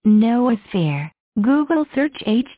Noosphere. Google search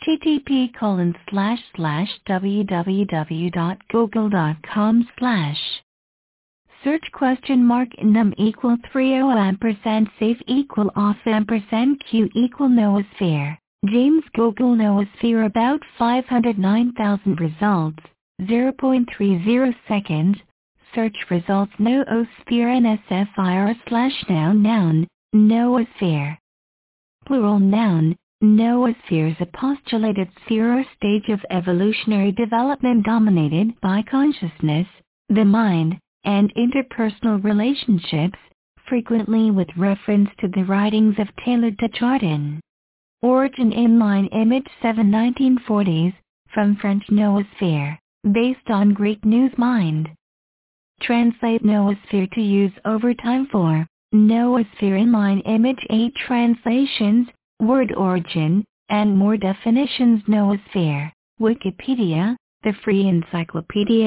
http://www.google.com/ search num equal 30 safe equal off q equal noosphere. James Google noosphere about 509,000 results, 0.30 seconds. Search results noosphere nsfir/noun, noosphere. Plural noun. Noosphere is a postulated sphere or stage of evolutionary development dominated by consciousness, the mind, and interpersonal relationships, frequently with reference to the writings of Taylor de Chardin. Origin inline image 7 1940s, from French noosphere, based on Greek nous mind. Translate noosphere to use over time for noosphere inline image 8 translations, word origin, and more definitions. Noosphere, Wikipedia, the free encyclopedia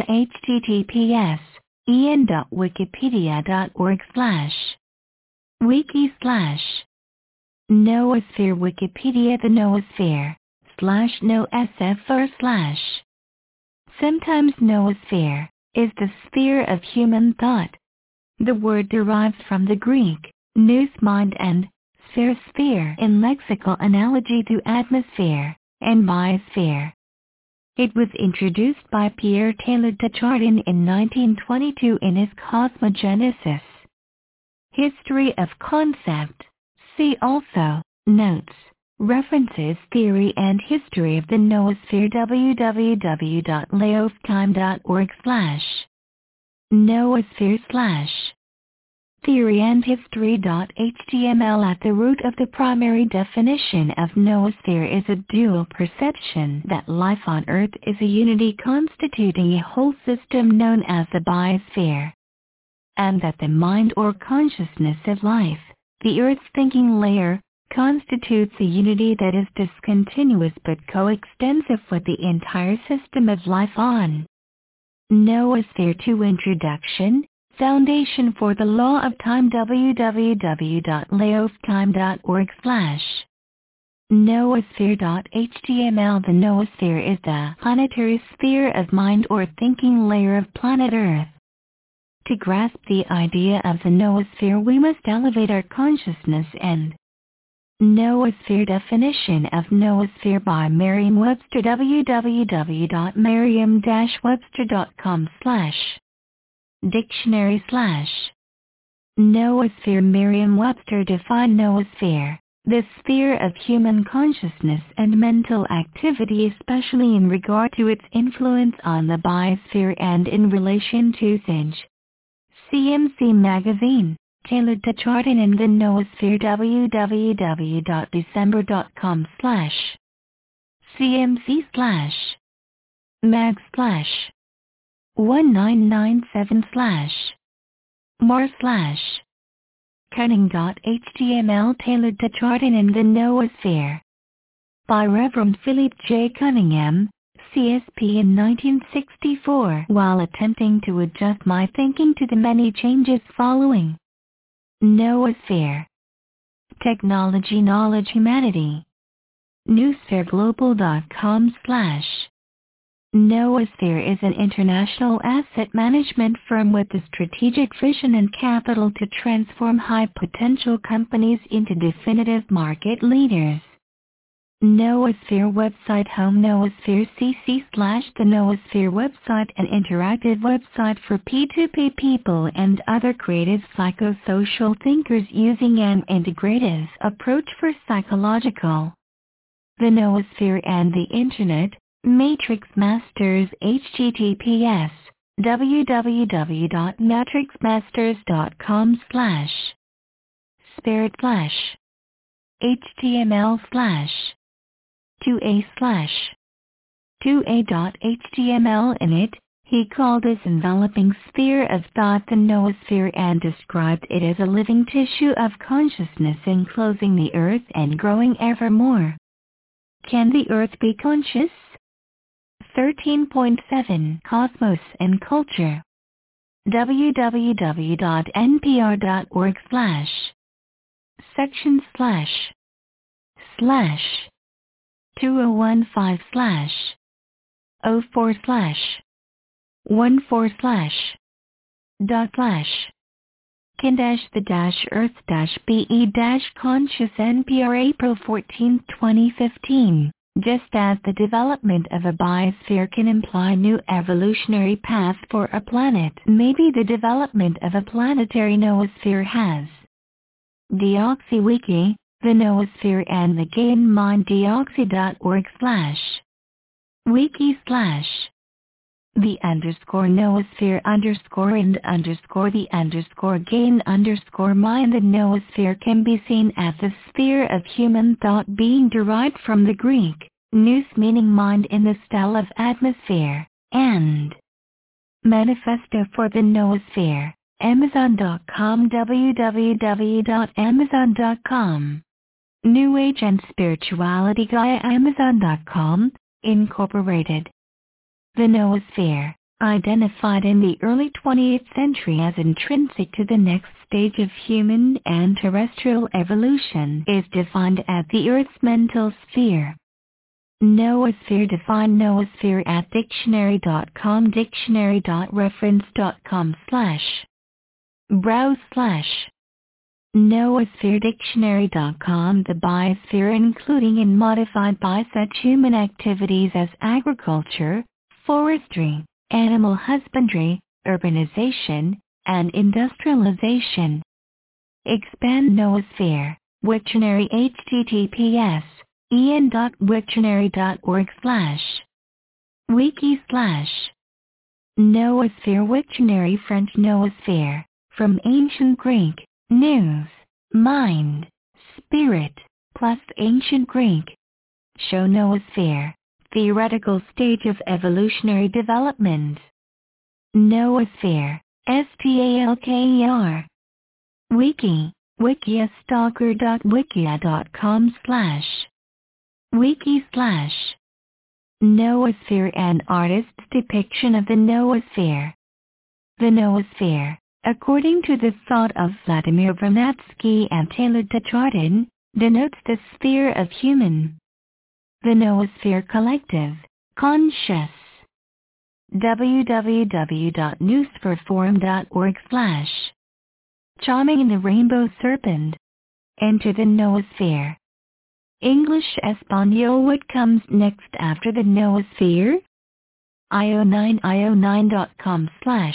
https://en.wikipedia.org/ wiki/ Noosphere Wikipedia The noosphere /noosfr/ Sometimes noosphere is the sphere of human thought. The word derives from the Greek nous mind and sphere in lexical analogy to atmosphere and biosphere. It was introduced by Pierre Taylor de Chardin in 1922 in his Cosmogenesis. History of concept. See also, notes, references, theory and history of the noosphere www.leofkime.org/ noosphere/ theory and history.html. At the root of the primary definition of noosphere is a dual perception that life on Earth is a unity constituting a whole system known as the biosphere, and that the mind or consciousness of life, the Earth's thinking layer, constitutes a unity that is discontinuous but coextensive with the entire system of life on noosphere. 2 Introduction. Foundation for the Law of Time www.leofkime.org/ noosphere.html. The noosphere is the planetary sphere of mind or thinking layer of planet Earth. To grasp the idea of the noosphere we must elevate our consciousness and noosphere. Definition of noosphere by Merriam-Webster www.merriam-webster.com/ Dictionary/ Noosphere. Merriam-Webster defined noosphere, the sphere of human consciousness and mental activity, especially in regard to its influence on the biosphere and in relation to usage. CMC Magazine, Taylor de Chardin and the noosphere www.december.com/ CMC/ mag/ 1997/ more/ Cunning.html. Taylor de Chardin and the noosphere by Reverend Philip J. Cunningham, CSP in 1964. While attempting to adjust my thinking to the many changes following noosphere, technology, knowledge, humanity. noosphereglobal.com/ Noosphere is an international asset management firm with the strategic vision and capital to transform high-potential companies into definitive market leaders. Noosphere website. Home. Noosphere CC/ The Noosphere website, an interactive website for P2P people and other creative psychosocial thinkers using an integrative approach for psychological. The Noosphere and the Internet. Matrix Masters https www.matrixmasters.com/ Spirit /HTML/ 2a/2a.html. In it, he called this enveloping sphere of thought the noosphere and described it as a living tissue of consciousness enclosing the Earth and growing evermore. Can the Earth be conscious? 13.7 Cosmos and Culture. www.npr.org/ Section/ slash 2015 slash 04 slash 14 slash dot slash can dash the dash earth dash be dash conscious NPR April 14, 2015. Just as the development of a biosphere can imply new evolutionary path for a planet, maybe the development of a planetary noosphere has. DeoxyWiki, the noosphere and the GainMind Deoxy.org /wiki/ the _noosphere _and _ the _gain_mind. The noosphere can be seen as the sphere of human thought being derived from the Greek nous meaning mind in the style of atmosphere, and manifesto for the noosphere. Amazon.com www.amazon.com New Age and Spirituality Gaia Amazon.com Incorporated. The noosphere, identified in the early 20th century as intrinsic to the next stage of human and terrestrial evolution, is defined as the Earth's mental sphere. Noosphere. Define noosphere at dictionary.com dictionary.reference.com browse noosphere dictionary.com. The biosphere, including and modified by such human activities as agriculture, forestry, animal husbandry, urbanization, and industrialization. Expand noosphere. Wiktionary https://en.wiktionary.org /wiki/ Noosphere. Wiktionary. French noosphere, from ancient Greek, nous, mind, spirit, plus ancient Greek, show noosphere, theoretical stage of evolutionary development. Noosphere, STALKER. Wiki, wikiastalker.wikia.com /wiki/ Noosphere, an artist's depiction of the noosphere. The noosphere, according to the thought of Vladimir Vernadsky and Taylor Desjardins, denotes the sphere of human. The noosphere collective, conscious. www.newsphereforum.org Charming the Rainbow Serpent. Enter the noosphere. English Espanol. What comes next after the noosphere? io9io9.com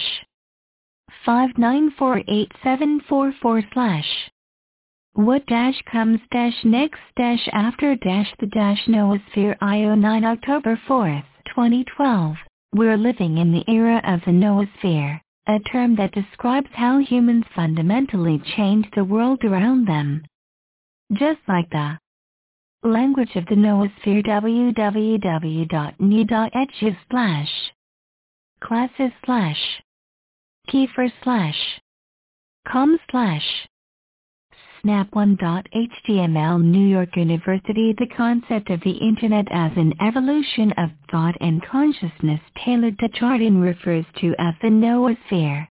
/5948744 What comes next after the noosphere? io9 October 4, 2012. We're living in the era of the noosphere, a term that describes how humans fundamentally change the world around them. Just like the language of the noosphere. www.ni.etches /classes /keyfr /com snap1.html. New York University. The concept of the Internet as an evolution of thought and consciousness Taylor Desjardins refers to as the noosphere.